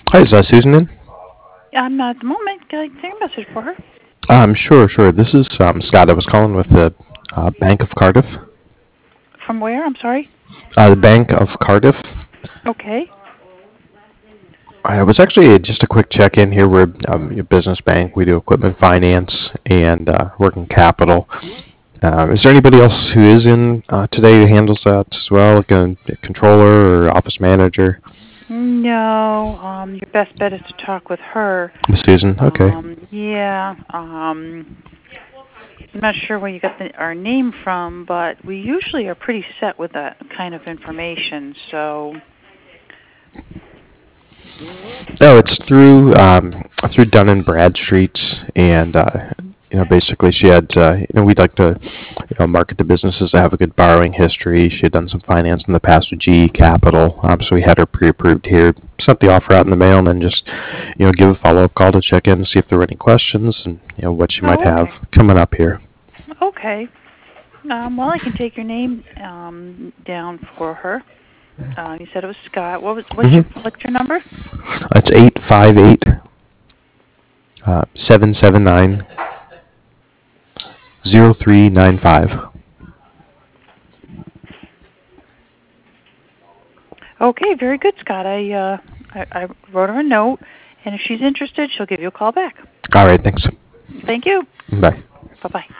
Hi, is Susan in? I'm not at the moment. Can I take a message for her? Sure. This is Scott. I was calling with the Bank of Cardiff. From where? I'm sorry. The Bank of Cardiff. Okay. I was actually just a quick check-in here. We're a business bank. We do equipment finance and working capital. Is there anybody else who is in today who handles that as well, like a controller or office manager? No, your best bet is to talk with her. Miss Susan. Okay. Yeah. I'm not sure where you got our name from, but we usually are pretty set with that kind of information. So, No, it's through Dun and Bradstreet, and basically she had we'd like to market to businesses that have a good borrowing history. She had done some finance in the past with GE Capital, so we had her pre-approved here. Sent the offer out in the mail, and then just give a follow-up call to check in and see if there were any questions and what she might oh, have okay, coming up here. okay. Well, I can take your name down for her. You said it was Scott. What's your number? It's 858 779 0395. Okay, very good, Scott. I wrote her a note, and if she's interested, she'll give you a call back. All right, thanks. Thank you. Bye. Bye-bye.